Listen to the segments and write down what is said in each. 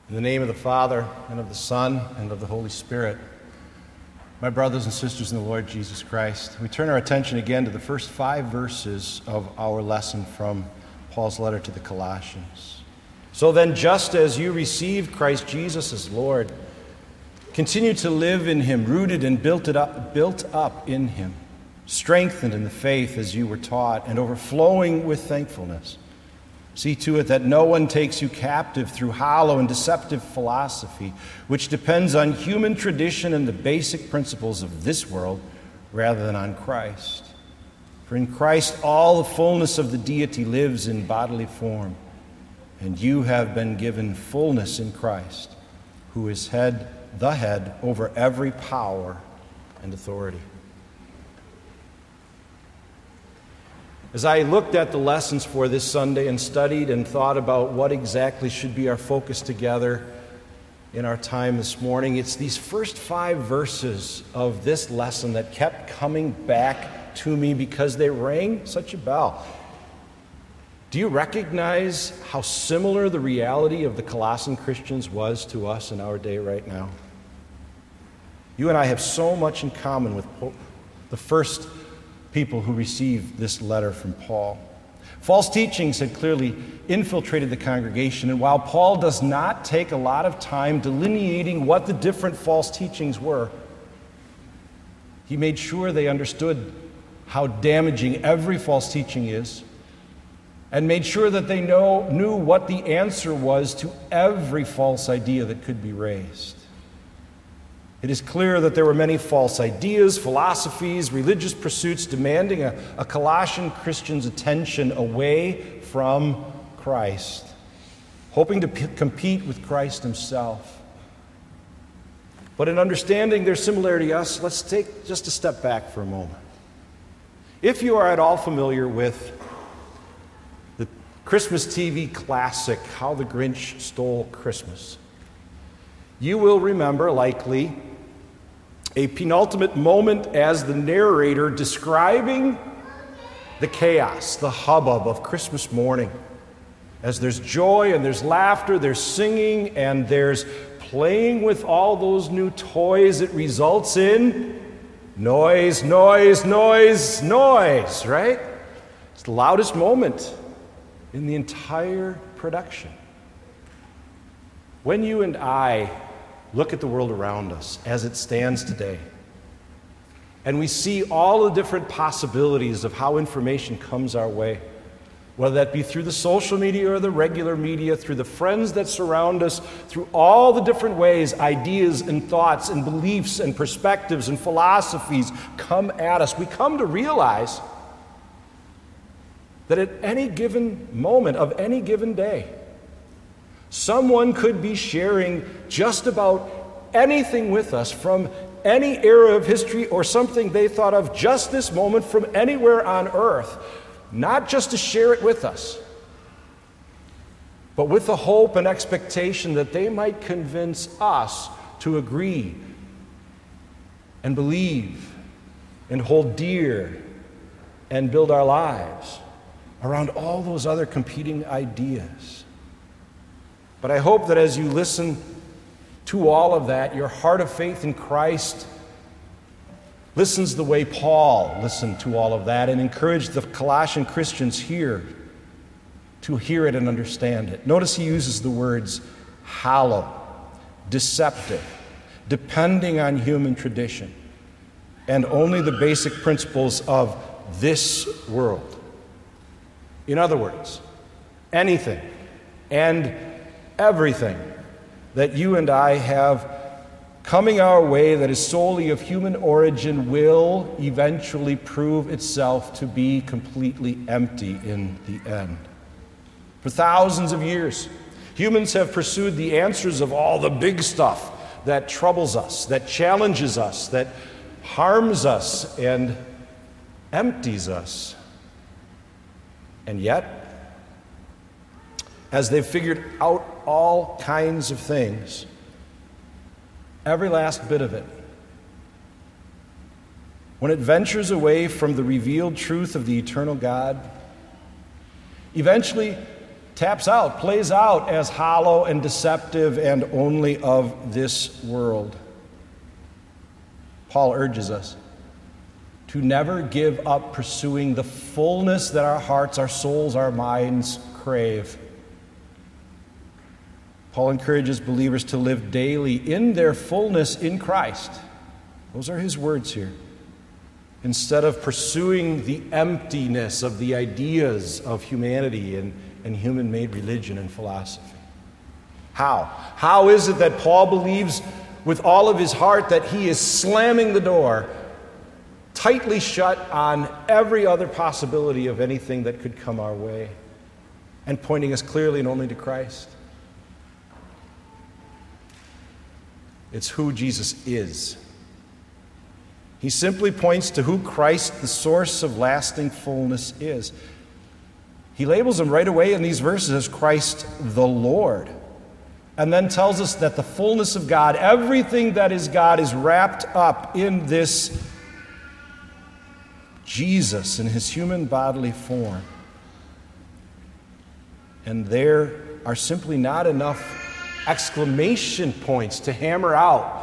In the name of the Father, and of the Son, and of the Holy Spirit, my brothers and sisters in the Lord Jesus Christ, we turn our attention again to the first 5 verses of our lesson from Paul's letter to the Colossians. So then, just as you received Christ Jesus as Lord, continue to live in him, rooted and built up in him, strengthened in the faith as you were taught, and overflowing with thankfulness. See to it that no one takes you captive through hollow and deceptive philosophy, which depends on human tradition and the basic principles of this world rather than on Christ. For in Christ all the fullness of the deity lives in bodily form, and you have been given fullness in Christ, who is the head over every power and authority. As I looked at the lessons for this Sunday and studied and thought about what exactly should be our focus together in our time this morning, it's these first 5 verses of this lesson that kept coming back to me because they rang such a bell. Do you recognize how similar the reality of the Colossian Christians was to us in our day right now? You and I have so much in common with the first people who received this letter from Paul. False teachings had clearly infiltrated the congregation, and while Paul does not take a lot of time delineating what the different false teachings were, he made sure they understood how damaging every false teaching is, and made sure that they knew what the answer was to every false idea that could be raised. It is clear that there were many false ideas, philosophies, religious pursuits demanding a Colossian Christian's attention away from Christ, hoping to compete with Christ himself. But in understanding their similarity to us, let's take just a step back for a moment. If you are at all familiar with the Christmas TV classic, How the Grinch Stole Christmas, you will remember, likely, a penultimate moment as the narrator describing the chaos, the hubbub of Christmas morning. As there's joy and there's laughter, there's singing, and there's playing with all those new toys, it results in noise, noise, noise, noise, right? It's the loudest moment in the entire production. When you and I look at the world around us as it stands today, and we see all the different possibilities of how information comes our way, whether that be through the social media or the regular media, through the friends that surround us, through all the different ways ideas and thoughts and beliefs and perspectives and philosophies come at us, we come to realize that at any given moment of any given day, someone could be sharing just about anything with us from any era of history or something they thought of just this moment from anywhere on earth, not just to share it with us, but with the hope and expectation that they might convince us to agree and believe and hold dear and build our lives around all those other competing ideas. But I hope that as you listen to all of that, your heart of faith in Christ listens the way Paul listened to all of that and encouraged the Colossian Christians here to hear it and understand it. Notice he uses the words hollow, deceptive, depending on human tradition, and only the basic principles of this world. In other words, anything and everything that you and I have coming our way that is solely of human origin will eventually prove itself to be completely empty in the end. For thousands of years, humans have pursued the answers of all the big stuff that troubles us, that challenges us, that harms us and empties us. And yet, as they've figured out all kinds of things, every last bit of it, when it ventures away from the revealed truth of the eternal God, eventually taps out, plays out as hollow and deceptive and only of this world. Paul urges us to never give up pursuing the fullness that our hearts, our souls, our minds crave. Paul encourages believers to live daily in their fullness in Christ. Those are his words here. Instead of pursuing the emptiness of the ideas of humanity and human-made religion and philosophy. How? How is it that Paul believes with all of his heart that he is slamming the door tightly shut on every other possibility of anything that could come our way and pointing us clearly and only to Christ? It's who Jesus is. He simply points to who Christ, the source of lasting fullness, is. He labels him right away in these verses as Christ the Lord, and then tells us that the fullness of God, everything that is God, is wrapped up in this Jesus in his human bodily form. And there are simply not enough exclamation points to hammer out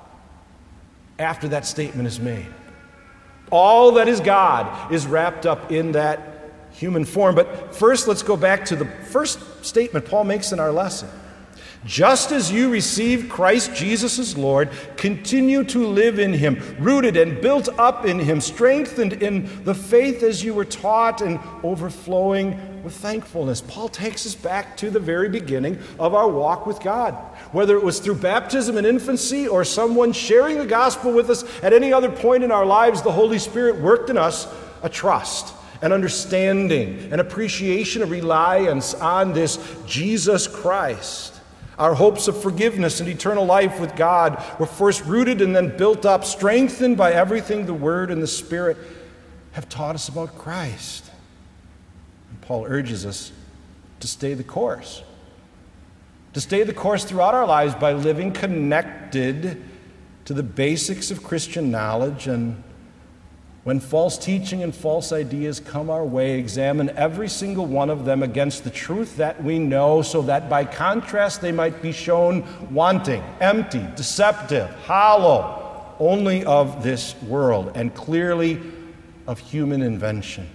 after that statement is made. All that is God is wrapped up in that human form. But first, let's go back to the first statement Paul makes in our lesson. Just as you received Christ Jesus as Lord, continue to live in him, rooted and built up in him, strengthened in the faith as you were taught, and overflowing with thankfulness. Paul takes us back to the very beginning of our walk with God. Whether it was through baptism in infancy or someone sharing the gospel with us at any other point in our lives, the Holy Spirit worked in us a trust, an understanding, an appreciation, a reliance on this Jesus Christ. Our hopes of forgiveness and eternal life with God were first rooted and then built up, strengthened by everything the Word and the Spirit have taught us about Christ. And Paul urges us to stay the course. To stay the course throughout our lives by living connected to the basics of Christian knowledge, and when false teaching and false ideas come our way, examine every single one of them against the truth that we know, so that by contrast they might be shown wanting, empty, deceptive, hollow, only of this world, and clearly of human invention.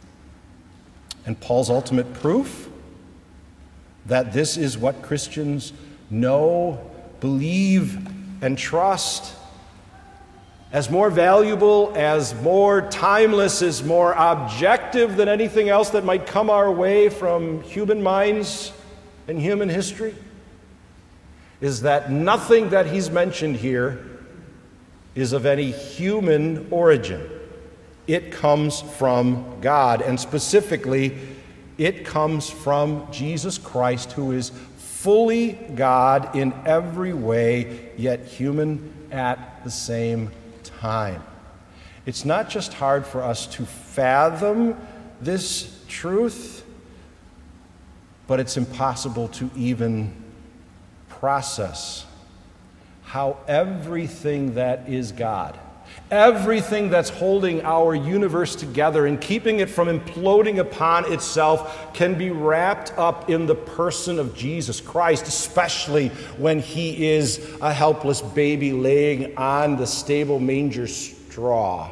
And Paul's ultimate proof that this is what Christians know, believe, and trust as more valuable, as more timeless, as more objective than anything else that might come our way from human minds and human history, is that nothing that he's mentioned here is of any human origin. It comes from God, and specifically, it comes from Jesus Christ, who is fully God in every way, yet human at the same time. It's not just hard for us to fathom this truth, but it's impossible to even process how everything that is God, everything that's holding our universe together and keeping it from imploding upon itself, can be wrapped up in the person of Jesus Christ, especially when he is a helpless baby laying on the stable manger straw.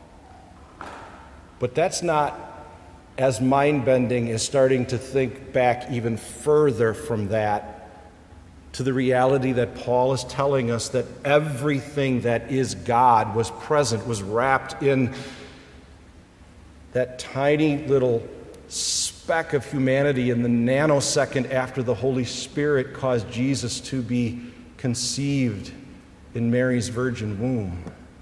But that's not as mind-bending as starting to think back even further from that to the reality that Paul is telling us that everything that is God was present, was wrapped in that tiny little speck of humanity in the nanosecond after the Holy Spirit caused Jesus to be conceived in Mary's virgin womb.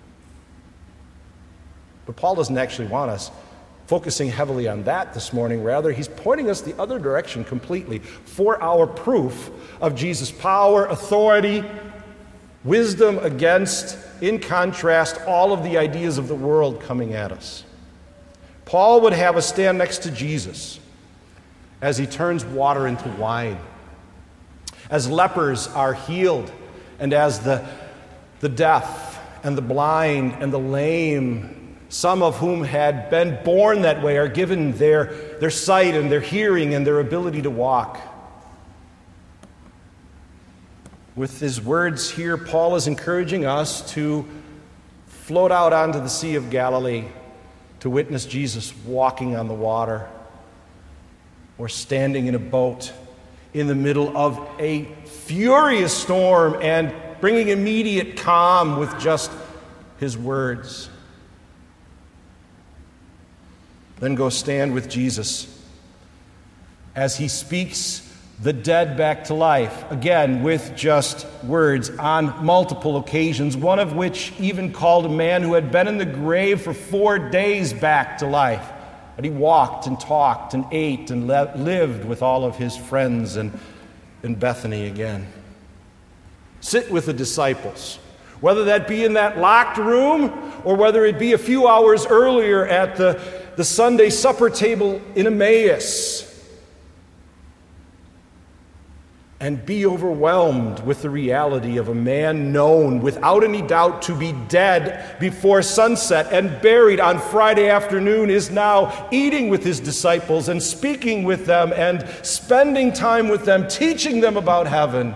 But Paul doesn't actually want us focusing heavily on that this morning. Rather, he's pointing us the other direction completely for our proof of Jesus' power, authority, wisdom against, in contrast, all of the ideas of the world coming at us. Paul would have us stand next to Jesus as he turns water into wine, as lepers are healed, and as the deaf and the blind and the lame some of whom had been born that way, are given their sight and their hearing and their ability to walk. With his words here, Paul is encouraging us to float out onto the Sea of Galilee to witness Jesus walking on the water, or standing in a boat in the middle of a furious storm and bringing immediate calm with just his words. Then go stand with Jesus as he speaks the dead back to life, again with just words on multiple occasions, one of which even called a man who had been in the grave for 4 days back to life. But he walked and talked and ate and lived with all of his friends in Bethany again. Sit with the disciples, whether that be in that locked room or whether it be a few hours earlier at the Sunday supper table in Emmaus, and be overwhelmed with the reality of a man known without any doubt to be dead before sunset and buried on Friday afternoon is now eating with his disciples and speaking with them and spending time with them, teaching them about heaven.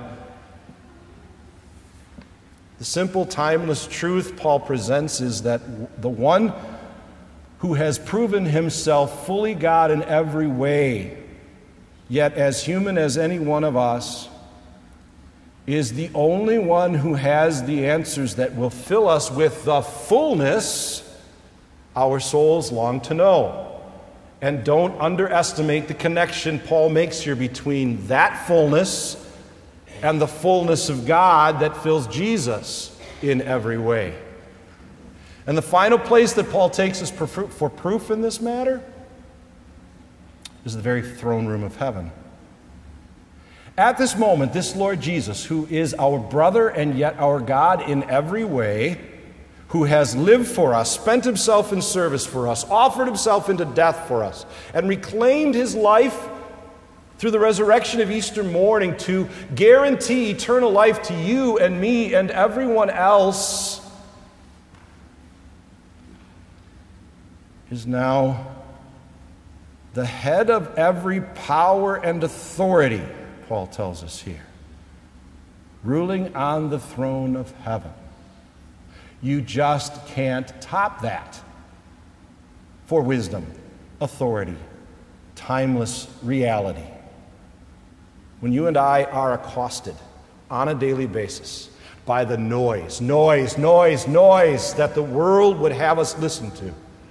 The simple, timeless truth Paul presents is that the one who has proven himself fully God in every way, yet as human as any one of us, is the only one who has the answers that will fill us with the fullness our souls long to know. And don't underestimate the connection Paul makes here between that fullness and the fullness of God that fills Jesus in every way. And the final place that Paul takes us for proof in this matter is the very throne room of heaven. At this moment, this Lord Jesus, who is our brother and yet our God in every way, who has lived for us, spent himself in service for us, offered himself into death for us, and reclaimed his life through the resurrection of Easter morning to guarantee eternal life to you and me and everyone else, is now the head of every power and authority, Paul tells us here, ruling on the throne of heaven. You just can't top that for wisdom, authority, timeless reality. When you and I are accosted on a daily basis by the noise that the world would have us listen to,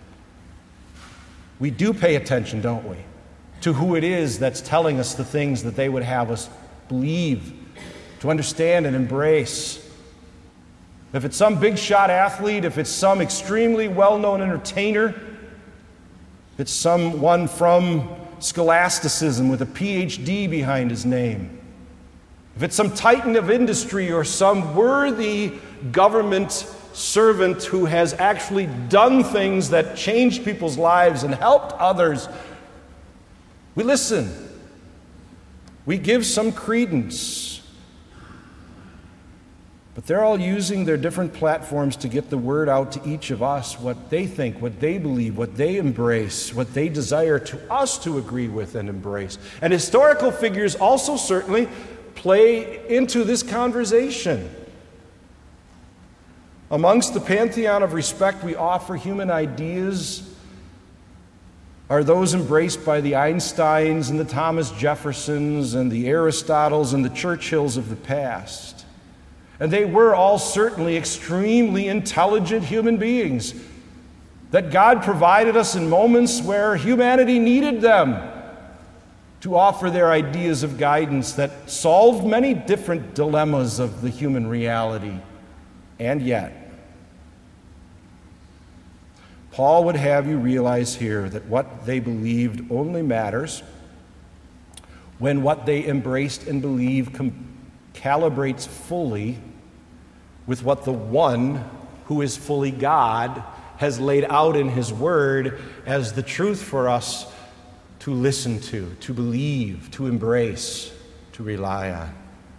we do pay attention, don't we, to who it is that's telling us the things that they would have us believe, to understand and embrace. If it's some big shot athlete, if it's some extremely well-known entertainer, if it's someone from scholasticism with a PhD behind his name, if it's some titan of industry or some worthy government servant who has actually done things that changed people's lives and helped others, we listen. We give some credence. But they're all using their different platforms to get the word out to each of us, what they think, what they believe, what they embrace, what they desire to us to agree with and embrace. And historical figures also certainly play into this conversation. Amongst the pantheon of respect we offer human ideas are those embraced by the Einsteins and the Thomas Jeffersons and the Aristotles and the Churchills of the past. And they were all certainly extremely intelligent human beings that God provided us in moments where humanity needed them to offer their ideas of guidance that solved many different dilemmas of the human reality. And yet, Paul would have you realize here that what they believed only matters when what they embraced and believed calibrates fully with what the one who is fully God has laid out in his word as the truth for us to listen to believe, to embrace, to rely on.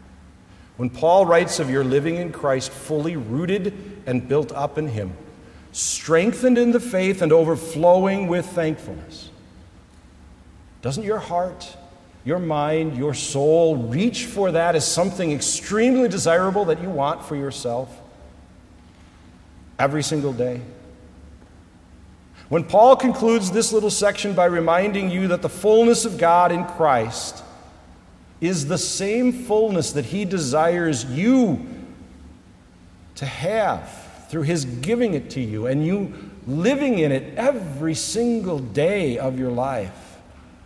When Paul writes of your living in Christ fully rooted and built up in him, strengthened in the faith and overflowing with thankfulness. Doesn't your heart, your mind, your soul reach for that as something extremely desirable that you want for yourself every single day? When Paul concludes this little section by reminding you that the fullness of God in Christ is the same fullness that he desires you to have through his giving it to you and you living in it every single day of your life,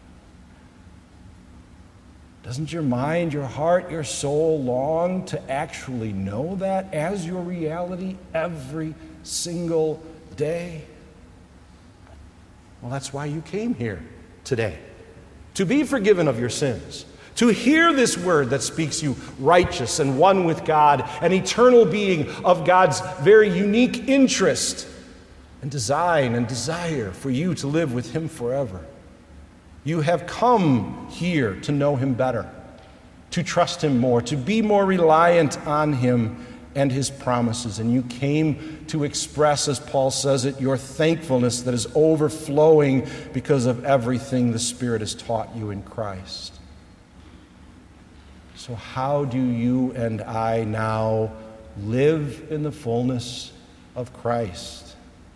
doesn't your mind, your heart, your soul long to actually know that as your reality every single day? Well, that's why you came here today, to be forgiven of your sins, to hear this word that speaks you righteous and one with God, an eternal being of God's very unique interest and design and desire for you to live with him forever. You have come here to know him better, to trust him more, to be more reliant on him and his promises. And you came to express, as Paul says it, your thankfulness that is overflowing because of everything the Spirit has taught you in Christ. So how do you and I now live in the fullness of Christ?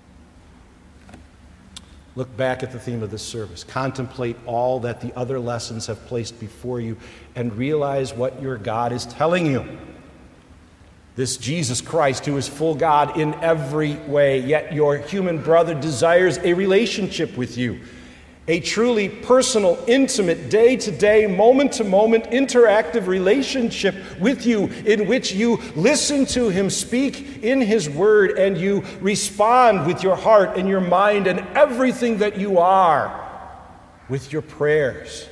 Look back at the theme of this service. Contemplate all that the other lessons have placed before you and realize what your God is telling you. This Jesus Christ, who is full God in every way, yet your human brother desires a relationship with you. A truly personal, intimate, day-to-day, moment-to-moment, interactive relationship with you in which you listen to him speak in his word and you respond with your heart and your mind and everything that you are with your prayers.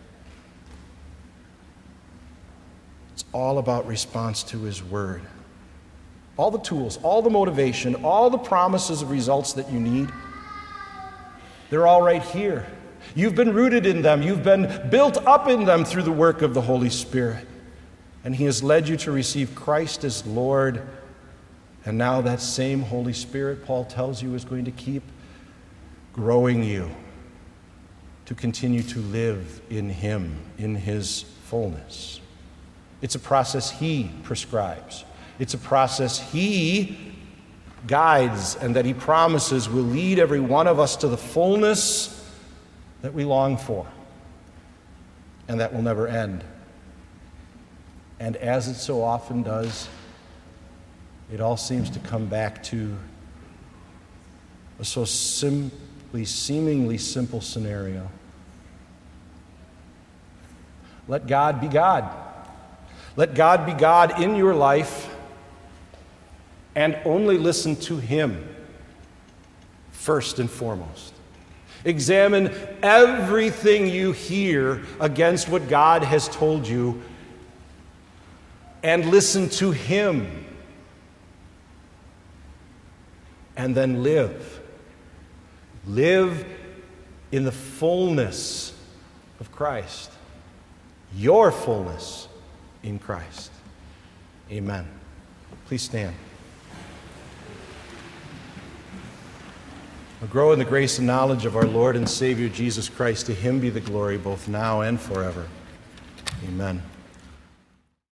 It's all about response to his word. All the tools, all the motivation, all the promises of results that you need, they're all right here. You've been rooted in them. You've been built up in them through the work of the Holy Spirit. And he has led you to receive Christ as Lord. And now that same Holy Spirit, Paul tells you, is going to keep growing you to continue to live in him, in his fullness. It's a process he prescribes. It's a process he guides and that he promises will lead every one of us to the fullness that we long for and that will never end. And as it so often does, it all seems to come back to a so seemingly simple scenario. Let God be God. Let God be God in your life and only listen to him first and foremost. Examine everything you hear against what God has told you and listen to him. And then live. Live in the fullness of Christ. Your fullness in Christ. Amen. Please stand. Grow in the grace and knowledge of our Lord and Savior Jesus Christ. To him be the glory both now and forever. Amen.